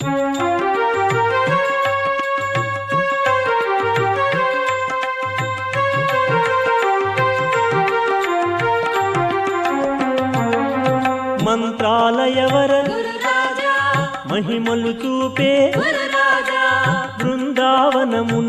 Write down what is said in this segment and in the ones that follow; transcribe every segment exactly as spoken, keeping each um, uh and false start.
మంత్రాలయవర మహిమలు చూపే బృందావనమున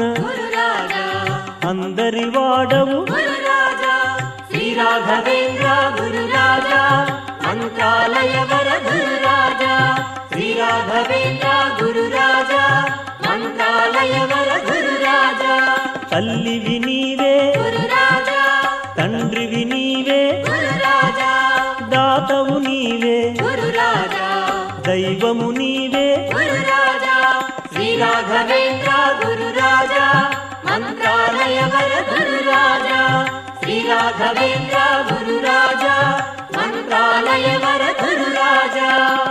అందరి వాడవు శ్రీ రాఘవేంద్ర గురురాజా మంత్రాలయవర గురురాజా శ్రీ రాఘవేంద్ర గురురాజా మంత్రాలయవర గురురాజా తల్లివి నీవే గురురాజా తండ్రివి నీవే గురురాజా దాతవు నీవే గురురాజా దైవము నీవే గురురాజా శ్రీ రాఘవేంద్ర గురురాజా మంత్రాలయవర గురురాజా శ్రీ రాఘవేంద్ర గురురాజా మంత్రాలయవర గురురాజా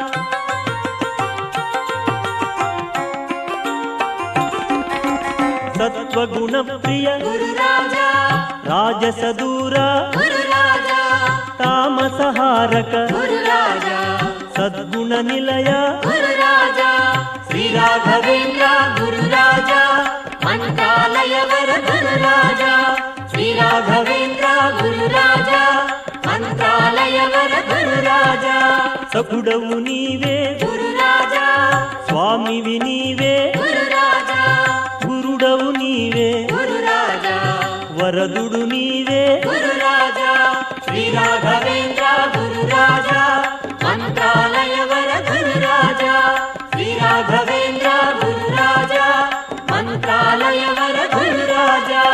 సత్వగుణ ప్రియ గురురాజా రాజసదూర గురురాజా తామసహారక గురురాజా సద్గుణ నిలయ గురురాజా శ్రీ రాఘవేంద్ర గురురాజా మంత్రాలయవర గురురాజా శ్రీ రాఘవేంద్ర గురురాజా మంత్రాలయవర గురురాజా సకుడవు నీవే గురురాజా స్వామివి నీవే గురురాజా గురుడవు నీవే గురురాజా వరదుడు నీవే గురురాజా శ్రీ రాఘవేంద్ర గురురాజా మంత్రాలయవర గురురాజా శ్రీ రాఘవేంద్ర గురురాజా మంత్రాలయవర గురురాజా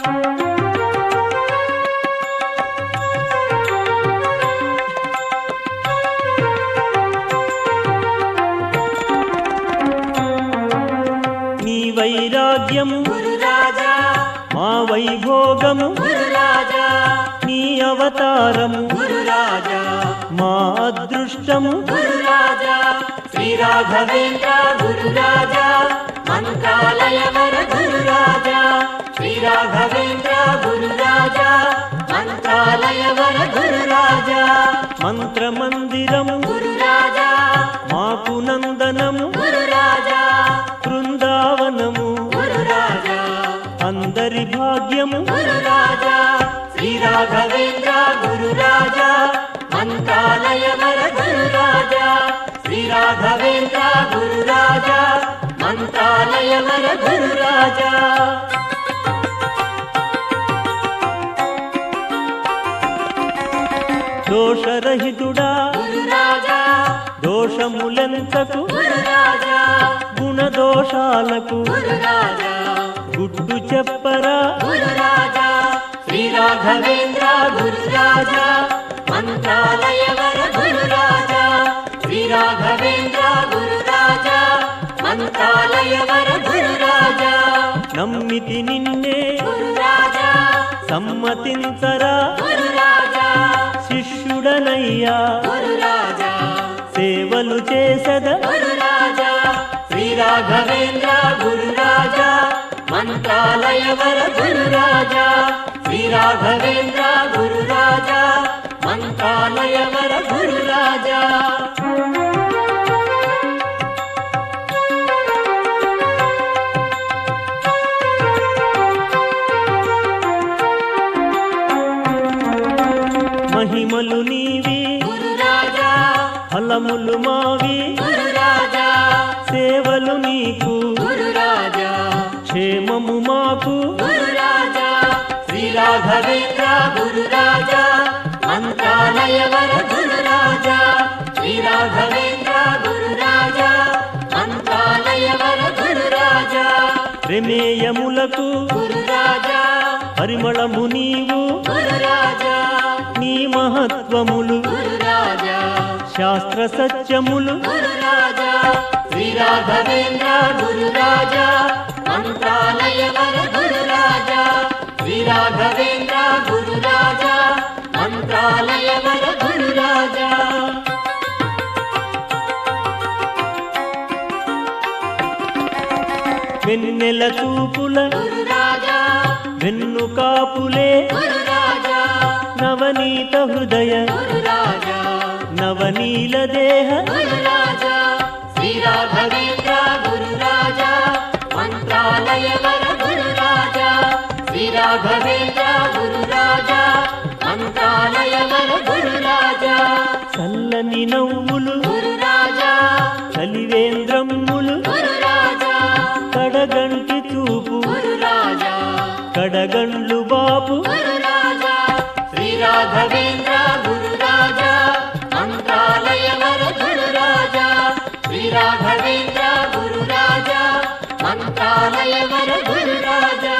నీ వైరాగ్యము గురురాజా మా వైభోగము గురురాజా నీ అవతారము గురురాజా మా అదృష్టము గురురాజా శ్రీ రాఘవేంద్ర గురురాజా మంత్రాలయవర గురురాజా శ్రీ రాఘవేంద్ర గురురాజా మంత్రాలయవర గురురాజా మంత్రమందిరము గురురాజా మాకు నందనము గురురాజా బృందావనము గురురాజా అందరి భాగ్యము గురురాజా శ్రీ రాఘవేంద్ర గురురాజా మంత్రాలయవర గురురాజా శ్రీ రాఘవేంద్ర గురురాజా మంత్రాలయవర గురురాజా దోషరహితుడా గురురాజా దోషములెంతకు గురురాజా గుణదోషాలకు గురురాజా గుడ్డు చెప్పరా గురురాజా శ్రీ రాఘవేంద్ర గురురాజా మంత్రాలయవర గురురాజా శ్రీ రాఘవేంద్ర గురురాజా మంత్రాలయవర గురురాజా నమ్మితి నిన్నే గురురాజా సమ్మతించరా గురురాజా శిష్యుడనయ్యా గురురాజా సేవలు చేసద గురురాజా శ్రీ రాఘవేంద్ర గురురాజా మంత్రాలయవర గురురాజా శ్రీ రాఘవేంద్ర గురురాజా మంత్రాలయవర గురురాజా మహిమలు నీవి గురురాజా ఫలములు మావి గురురాజా సేవలు నీకు గురురాజా క్షేమము మాకు గురురాజా శ్రీ రాఘవేంద్ర గురురాజా మంత్రాలయవర గురురాజా శ్రీ రాఘవేంద్ర గురురాజా మంత్రాలయవర గురురాజా ప్రమేయములకు గురురాజా పరిమళము నీవు గురురాజా నీ మహత్వములు గురురాజా శాస్త్ర సత్యములు గురురాజా శ్రీ రాఘవేంద్ర గురురాజా మంత్రాలయవర గురురాజా శ్రీ రాఘవేంద్ర గురురాజా మంత్రాలయవర గురురాజా వెన్నెల చూపుల గురురాజా వెన్ను కాపులే గురురాజా నవనీత హృదయ గురురాజా నవనీల దేహ గురురాజా శ్రీ రాఘవేంద్ర చల్లని నవ్వులు గురు రాజా కలివేంద్రమ్ములు గురు రాజా కడగంటి చూపు గురు రాజా కడగండ్లు బాపు గురు రాజా శ్రీ రాఘవేంద్ర గురు రాజా మంత్రాలయ వర గురు రాజా శ్రీ రాఘవేంద్ర గురు రాజా మంత్రాలయ వర గురు రాజా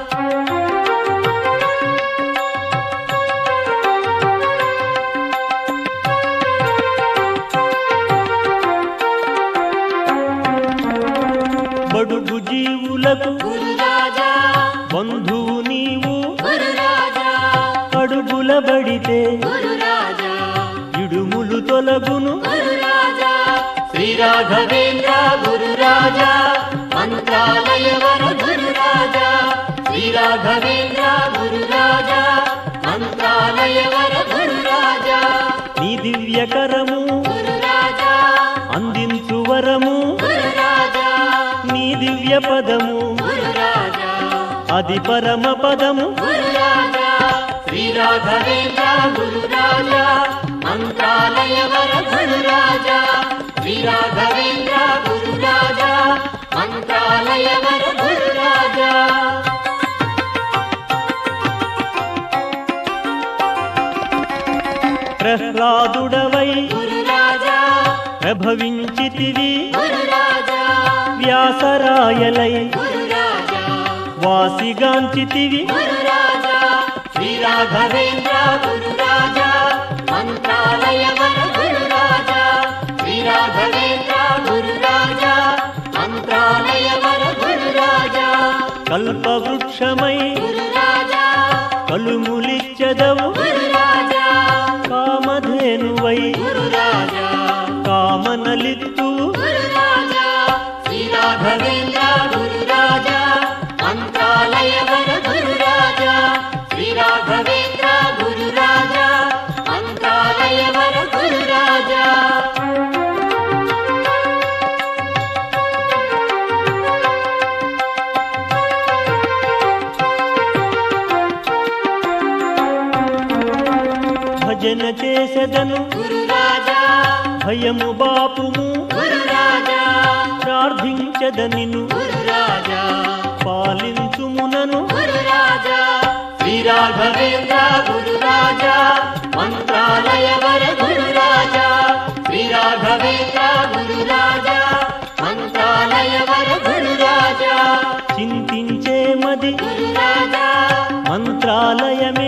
బడుగు జీవులకు గురు రాజా బంధువు నీవు గురు రాజా అడుగుల బడితే గురు రాజా ఇడుములు తొలగును గురు రాజా శ్రీ రాఘవేంద్ర గురు రాజా మంత్రాలయ వర గురు రాజా శ్రీ రాఘవేంద్ర గురు రాజా మంత్రాలయ వర గురు రాజా నీ దివ్యకరము గురు రాజా అందించు వరము గురు రాజా నీ దివ్య పదము గురు రాజా అది పరమ పదము గురు రాజా శ్రీ రాఘవేంద్ర గురు రాజా మంత్రాలయ వర గురు రాజా శ్రీ రాఘవేంద్ర గురు రాజా మంత్రాలయ వర గురు రాజా ప్రహ్లాదుడవై గురు రాజా ప్రభవించితివి గురు రాజా వ్యాసరాయలై గురు రాజా వాసిగాంచితివి గురు రాజా శ్రీ రాఘవేంద్ర గురు రాజా మంత్రాలయ వర గురు రాజా శ్రీ రాఘవేంద్ర గురు రాజా మంత్రాలయ వర గురు రాజా కల్పవృక్షమై గురు రాజా కలుములిచ్చదవు గురు రాజా కామధేనువై గురు రాజా కామనలిత్తువు గురు రాజా శ్రీ రాఘవేంద్ర గురు రాజా మంత్రాలయ వర గురు రాజా శ్రీ రాఘవేంద్ర గురు రాజా మంత్రాలయ వర గురు రాజా భజన చేసెదను గురు రాజా భయము బాపుము గురు రాజా ప్రార్థించదనిను గురు రాజా పాలించుమునను గురు రాజా శ్రీ రాఘవేంద్ర గురు రాజా మంత్రాలయ వర గురు రాజా శ్రీ రాఘవేంద్ర గురు రాజా మంత్రాలయ వర గురు రాజా చింతించే మది గురు రాజా మంత్రాలయమే